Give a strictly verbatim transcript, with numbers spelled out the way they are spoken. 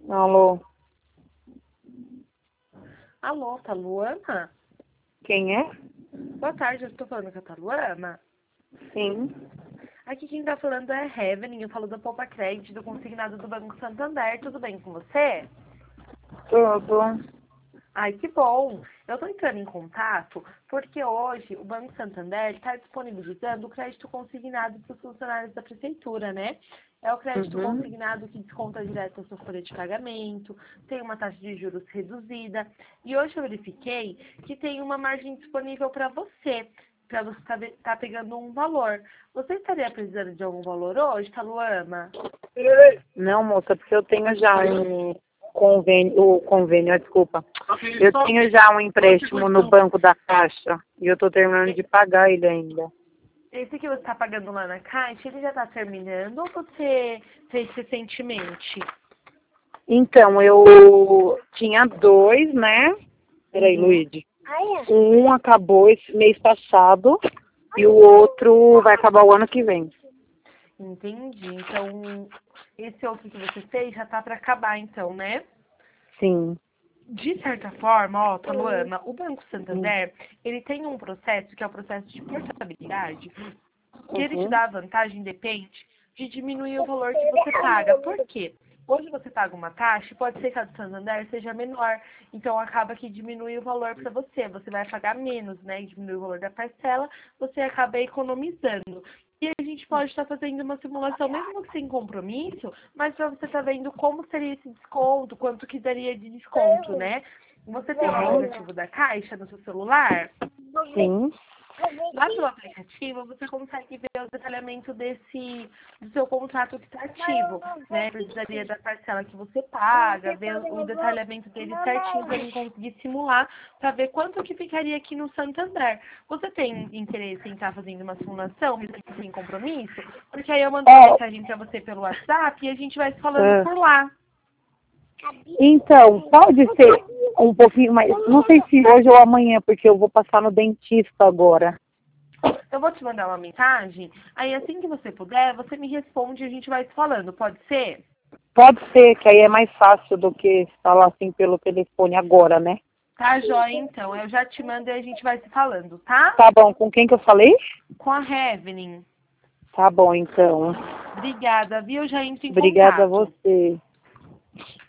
Alô? Alô, tá Luana? Quem é? Boa tarde, eu estou falando com a Taluana. Sim. Aqui quem tá falando é a Evelyn, eu falo da Poupa Crédito, do consignado do Banco Santander. Tudo bem com você? Tudo. Ai, que bom! Eu estou entrando em contato porque hoje o Banco Santander está disponibilizando o crédito consignado para os funcionários da prefeitura, né? É o crédito Uhum. consignado que desconta direto a sua folha de pagamento, tem uma taxa de juros reduzida. E hoje eu verifiquei que tem uma margem disponível para você, para você estar tá tá pegando um valor. Você estaria precisando de algum valor hoje, Taluana? Não, moça, porque eu tenho já um convênio, o convênio, desculpa. Eu tenho já um empréstimo no Banco da Caixa e eu tô terminando de pagar ele ainda. Esse que você está pagando lá na Caixa, ele já está terminando ou você fez recentemente? Então, eu tinha dois, né? Peraí, Uhum. Luíde. Um acabou esse mês passado e o outro vai acabar o ano que vem. Entendi. Então, esse outro que você fez já está para acabar, então, né? Sim. De certa forma, ó, Taluana, o Banco Hum. Santander, ele tem um processo que é o processo de portabilidade, que ele te Uhum. dá a vantagem, depende, de diminuir o valor que você paga. Por quê? Hoje você paga uma taxa, pode ser que a do Santander seja menor, então acaba que diminui o valor para você. Você vai pagar menos, né? E diminui o valor da parcela, você acaba economizando. E a gente pode estar fazendo uma simulação, mesmo que sem compromisso, mas para você estar vendo como seria esse desconto, quanto que daria de desconto, né? Você tem o aplicativo da Caixa no seu celular? Sim. Lá pelo aplicativo, você consegue ver o detalhamento desse, do seu contrato que está ativo, né? Precisaria da parcela que você paga, ver o detalhamento dele certinho para mim conseguir simular, para ver quanto que ficaria aqui no Santander. Você tem interesse em estar fazendo uma simulação, mesmo que sem compromisso? Porque aí eu mando uma Ó, mensagem para você pelo WhatsApp e a gente vai se falando ah, por lá. então, pode ser um pouquinho mais. Não sei se hoje ou amanhã, porque eu vou passar no dentista agora. Eu vou te mandar uma mensagem, aí assim que você puder, você me responde e a gente vai se falando, pode ser? Pode ser, que aí é mais fácil do que falar assim pelo telefone agora, né? Tá, joia, então. Eu já te mando e a gente vai se falando, tá? Tá bom, com quem que eu falei? Com a Evelyn. Tá bom, então. Obrigada, viu? Já entro em Obrigada a contato. você.